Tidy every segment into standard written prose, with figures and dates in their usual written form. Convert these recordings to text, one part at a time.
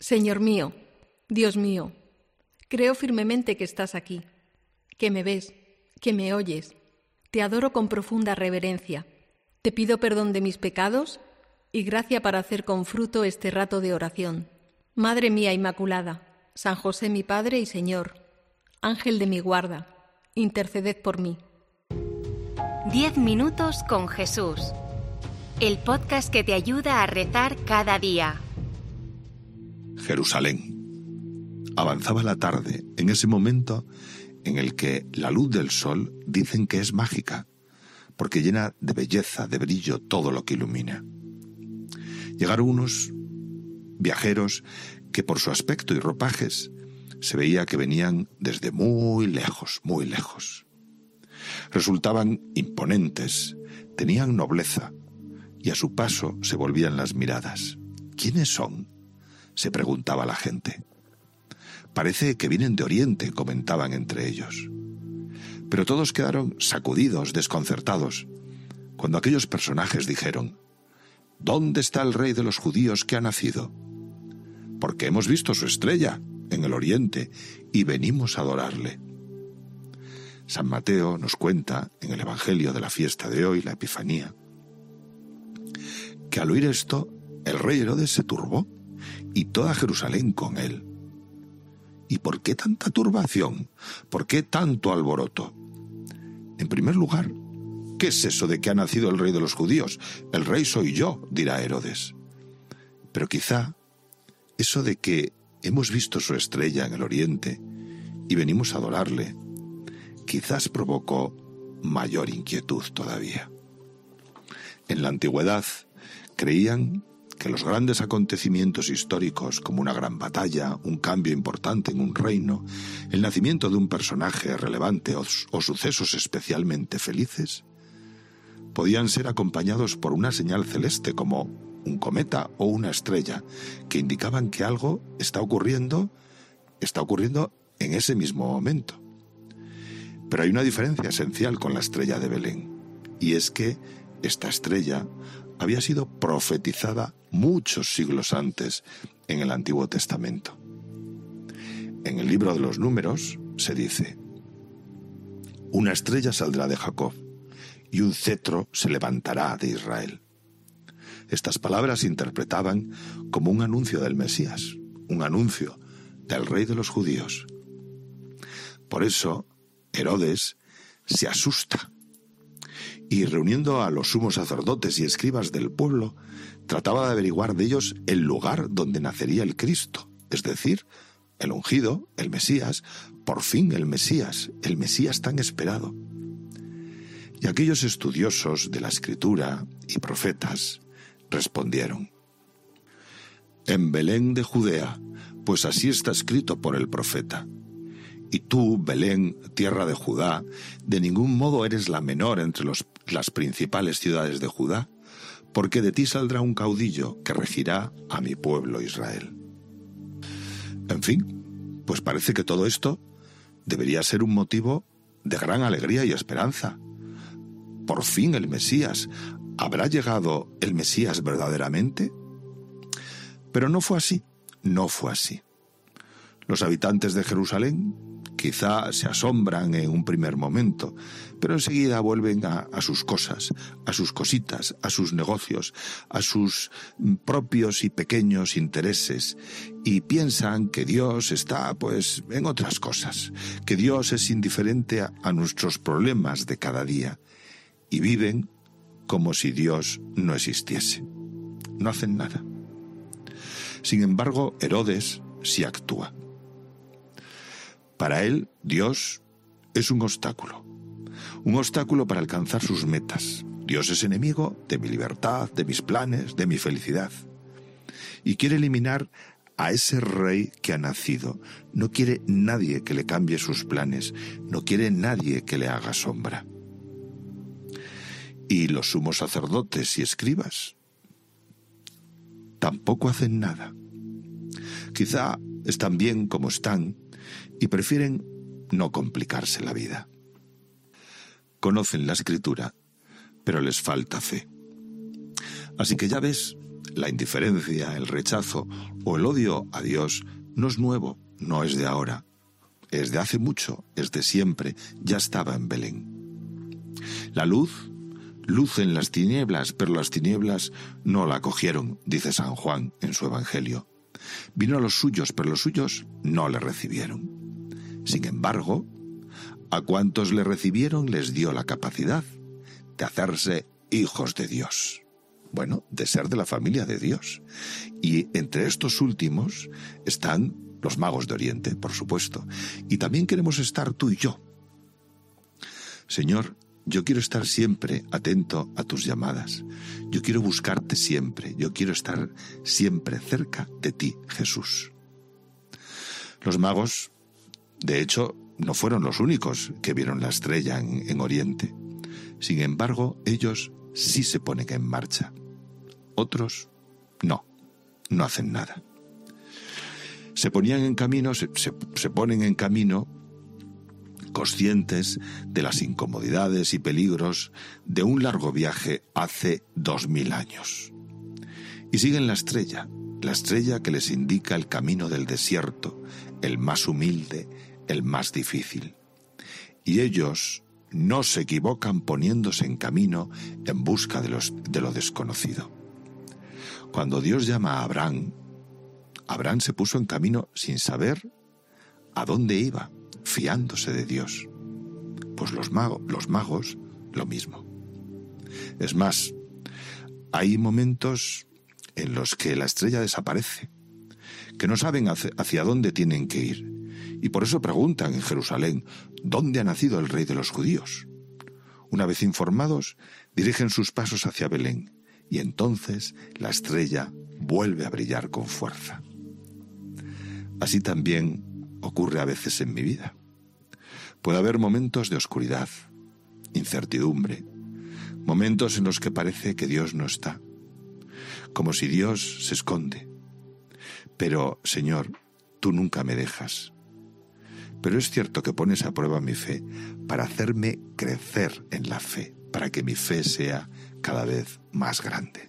Señor mío, Dios mío, creo firmemente que estás aquí, que me ves, que me oyes. Te adoro con profunda reverencia. Te pido perdón de mis pecados y gracia para hacer con fruto este rato de oración. Madre mía Inmaculada, San José mi Padre y Señor, Ángel de mi guarda, interceded por mí. 10 minutos con Jesús. El podcast que te ayuda a rezar cada día. Jerusalén. Avanzaba la tarde, en ese momento en el que la luz del sol dicen que es mágica, porque llena de belleza, de brillo todo lo que ilumina. Llegaron unos viajeros que por su aspecto y ropajes se veía que venían desde muy lejos, muy lejos. Resultaban imponentes, tenían nobleza, y a su paso se volvían las miradas. ¿Quiénes son?, se preguntaba la gente. Parece que vienen de Oriente, comentaban entre ellos. Pero todos quedaron sacudidos, desconcertados, cuando aquellos personajes dijeron: ¿Dónde está el rey de los judíos que ha nacido? Porque hemos visto su estrella en el Oriente y venimos a adorarle. San Mateo nos cuenta en el Evangelio de la fiesta de hoy, la Epifanía, que al oír esto, el rey Herodes se turbó y toda Jerusalén con él. ¿Y por qué tanta turbación? ¿Por qué tanto alboroto? En primer lugar, ¿qué es eso de que ha nacido el rey de los judíos? El rey soy yo, dirá Herodes. Pero quizá eso de que hemos visto su estrella en el Oriente y venimos a adorarle, quizás provocó mayor inquietud todavía. En la antigüedad creían que los grandes acontecimientos históricos, como una gran batalla, un cambio importante en un reino, el nacimiento de un personaje relevante o sucesos especialmente felices, podían ser acompañados por una señal celeste como un cometa o una estrella, que indicaban que algo está ocurriendo en ese mismo momento. Pero hay una diferencia esencial con la estrella de Belén, y es que esta estrella había sido profetizada muchos siglos antes en el Antiguo Testamento. En el libro de los Números se dice: una estrella saldrá de Jacob y un cetro se levantará de Israel. Estas palabras se interpretaban como un anuncio del Mesías, un anuncio del rey de los judíos. Por eso Herodes se asusta y, reuniendo a los sumos sacerdotes y escribas del pueblo, trataba de averiguar de ellos el lugar donde nacería el Cristo, es decir, el ungido, el Mesías, por fin el Mesías tan esperado. Y aquellos estudiosos de la Escritura y profetas respondieron: en Belén de Judea, pues así está escrito por el profeta. Y tú, Belén, tierra de Judá, de ningún modo eres la menor entre las principales ciudades de Judá, porque de ti saldrá un caudillo que regirá a mi pueblo Israel. En fin, pues parece que todo esto debería ser un motivo de gran alegría y esperanza. Por fin el Mesías. ¿Habrá llegado el Mesías verdaderamente? Pero no fue así, no fue así. Los habitantes de Jerusalén quizá se asombran en un primer momento, pero enseguida vuelven a sus cosas, a sus cositas, a sus negocios, a sus propios y pequeños intereses, y piensan que Dios está, en otras cosas, que Dios es indiferente a nuestros problemas de cada día, y viven como si Dios no existiese. No hacen nada. Sin embargo, Herodes sí actúa. Para él, Dios es un obstáculo para alcanzar sus metas. Dios es enemigo de mi libertad, de mis planes, de mi felicidad. Y quiere eliminar a ese rey que ha nacido. No quiere nadie que le cambie sus planes, no quiere nadie que le haga sombra. Y los sumos sacerdotes y escribas tampoco hacen nada. Quizá están bien como están y prefieren no complicarse la vida. Conocen la Escritura, pero les falta fe. Así que ya ves, La indiferencia, el rechazo o el odio a Dios no es nuevo, no es de ahora. Es de hace mucho, es de siempre, ya estaba en Belén. La luz luce en las tinieblas, pero las tinieblas no la acogieron, dice San Juan en su Evangelio. Vino a los suyos, pero los suyos no le recibieron. Sin embargo, a cuantos le recibieron les dio la capacidad de hacerse hijos de Dios. Bueno, de ser de la familia de Dios. Y entre estos últimos están los magos de Oriente, por supuesto. Y también queremos estar tú y yo. Señor, yo quiero estar siempre atento a tus llamadas. Yo quiero buscarte siempre. Yo quiero estar siempre cerca de ti, Jesús. Los magos, de hecho, no fueron los únicos que vieron la estrella en Oriente. Sin embargo, ellos sí se ponen en marcha. Otros no hacen nada. Se ponían en camino, se ponen en camino conscientes de las incomodidades y peligros de un largo viaje hace 2000 años. Y siguen la estrella que les indica el camino del desierto, el más humilde, el más difícil. Y ellos no se equivocan poniéndose en camino en busca de lo desconocido. Cuando Dios llama a Abraham se puso en camino sin saber a dónde iba, fiándose de Dios. Pues los magos, lo mismo. Es más, hay momentos en los que la estrella desaparece, que no saben hacia dónde tienen que ir, y por eso preguntan en Jerusalén, ¿dónde ha nacido el rey de los judíos? Una vez informados, dirigen sus pasos hacia Belén, y entonces la estrella vuelve a brillar con fuerza. Así también ocurre a veces en mi vida. Puede haber momentos de oscuridad, incertidumbre, momentos en los que parece que Dios no está, como si Dios se esconde. Pero, Señor, tú nunca me dejas. Pero es cierto que pones a prueba mi fe para hacerme crecer en la fe, para que mi fe sea cada vez más grande.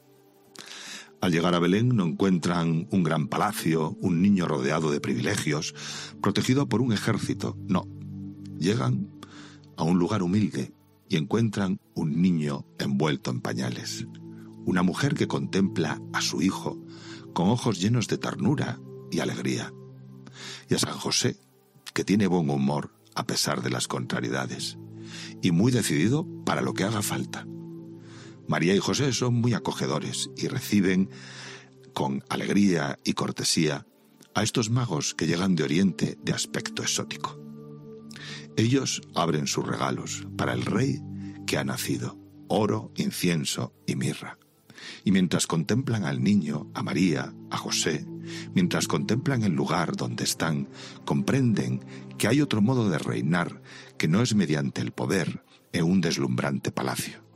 Al llegar a Belén no encuentran un gran palacio, un niño rodeado de privilegios, protegido por un ejército. No, llegan a un lugar humilde y encuentran un niño envuelto en pañales. Una mujer que contempla a su hijo con ojos llenos de ternura y alegría. Y a San José, que tiene buen humor a pesar de las contrariedades, y muy decidido para lo que haga falta. María y José son muy acogedores y reciben con alegría y cortesía a estos magos que llegan de Oriente de aspecto exótico. Ellos abren sus regalos para el rey que ha nacido, oro, incienso y mirra. Y mientras contemplan al niño, a María, a José, mientras contemplan el lugar donde están, comprenden que hay otro modo de reinar que no es mediante el poder en un deslumbrante palacio.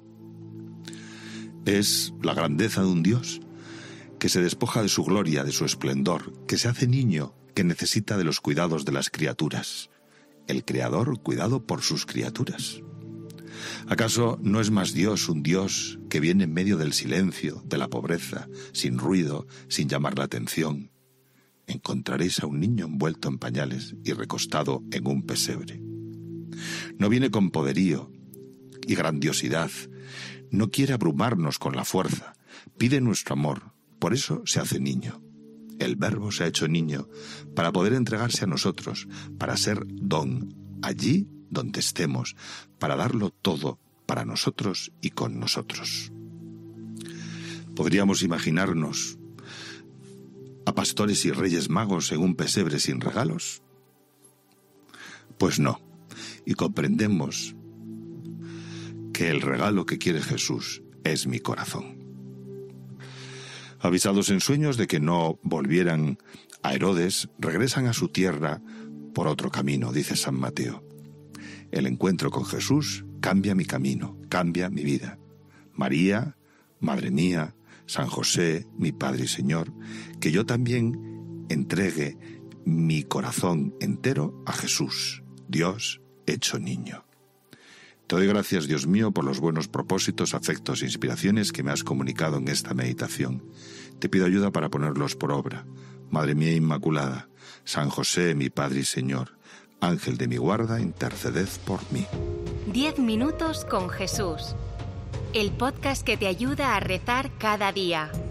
Es la grandeza de un Dios que se despoja de su gloria, de su esplendor, que se hace niño, que necesita de los cuidados de las criaturas. El Creador cuidado por sus criaturas. ¿Acaso no es más Dios un Dios que viene en medio del silencio, de la pobreza, sin ruido, sin llamar la atención? Encontraréis a un niño envuelto en pañales y recostado en un pesebre. No viene con poderío y grandiosidad, no quiere abrumarnos con la fuerza, pide nuestro amor, por eso se hace niño. El Verbo se ha hecho niño para poder entregarse a nosotros, para ser don allí donde estemos, para darlo todo para nosotros y con nosotros. ¿Podríamos imaginarnos a pastores y reyes magos en un pesebre sin regalos? Pues no, y comprendemos que el regalo que quiere Jesús es mi corazón. Avisados en sueños de que no volvieran a Herodes, regresan a su tierra por otro camino, dice San Mateo. El encuentro con Jesús cambia mi camino, cambia mi vida. María, Madre mía, San José, mi Padre y Señor, que yo también entregue mi corazón entero a Jesús, Dios hecho niño. Te doy gracias, Dios mío, por los buenos propósitos, afectos e inspiraciones que me has comunicado en esta meditación. Te pido ayuda para ponerlos por obra. Madre mía Inmaculada, San José, mi Padre y Señor, Ángel de mi guarda, interceded por mí. 10 minutos con Jesús. El podcast que te ayuda a rezar cada día.